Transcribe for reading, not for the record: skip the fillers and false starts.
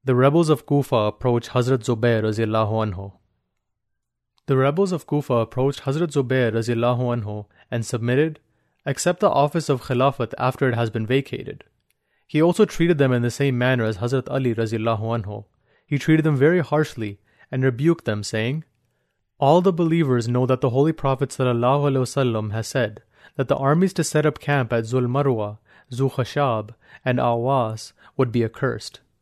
The rebels of Kufa approached Hazrat Zubair radiallahu anhu. The rebels of Kufa approached Hazrat Zubair radiallahu anhu and submitted, "Accept the office of Khilafat after it has been vacated." He also treated them in the same manner as Hazrat Ali radiallahu anhu. He treated them very harshly and rebuked them, saying, "All the believers know that the Holy Prophet ﷺ has said that the armies to set up camp at Zul Marwa, Zu Khashab, and Awas would be accursed.